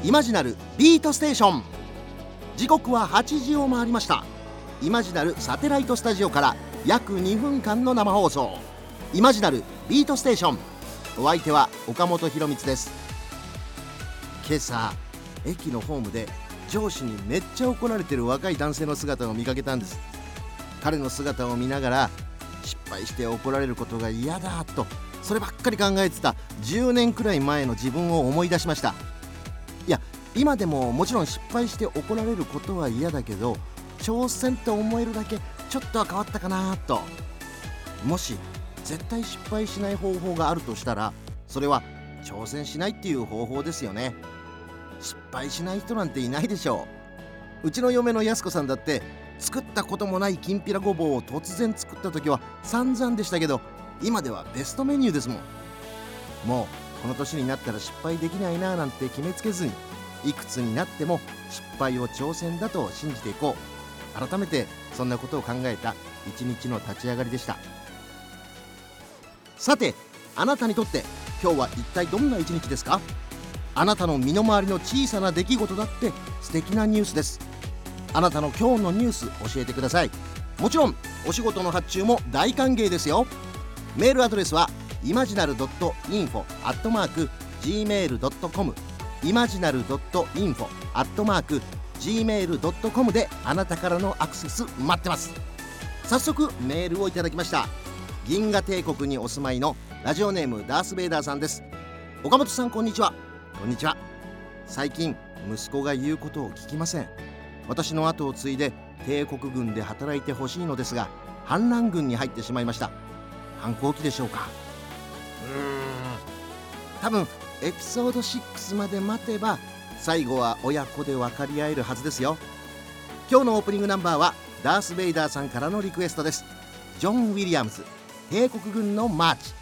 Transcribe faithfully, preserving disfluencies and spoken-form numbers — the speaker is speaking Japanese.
イマジナルビートステーション。時刻ははちじを回りました。イマジナルサテライトスタジオから約にふんかんの生放送、イマジナルビートステーション。お相手は岡本博光です。今朝駅のホームで上司にめっちゃ怒られてる若い男性の姿を見かけたんです。彼の姿を見ながら、失敗して怒られることが嫌だと、そればっかり考えてたじゅうねんくらい前の自分を思い出しました。いや、今でももちろん失敗して怒られることは嫌だけど、挑戦と思えるだけちょっとは変わったかなと。もし絶対失敗しない方法があるとしたら、それは挑戦しないっていう方法ですよね。失敗しない人なんていないでしょう。うちの嫁のやす子さんだって、作ったこともないきんぴらごぼうを突然作った時は散々でしたけど、今ではベストメニューですもん。もうこの年になったら失敗できないななんて決めつけずに、いくつになっても失敗を挑戦だと信じていこう。改めてそんなことを考えた一日の立ち上がりでした。さて、あなたにとって今日は一体どんな一日ですか？あなたの身の回りの小さな出来事だって素敵なニュースです。あなたの今日のニュース教えてください。もちろんお仕事の発注も大歓迎ですよ。メールアドレスは イマジナルドットインフォ アットマーク ジーメールドットコム イマジナルドットインフォ アットマーク ジーメールドットコム であなたからのアクセス待ってます。早速メールをいただきました。銀河帝国にお住まいのラジオネームダースベイダーさんです。岡本さん、こんにちは。こんにちは。最近息子が言うことを聞きません。私の後を継いで帝国軍で働いてほしいのですが、反乱軍に入ってしまいました。反抗期でしょうか？うーん多分エピソードシックスまで待てば最後は親子で分かり合えるはずですよ。今日のオープニングナンバーはダース・ベイダーさんからのリクエストです。ジョン・ウィリアムズ、帝国軍のマーチ。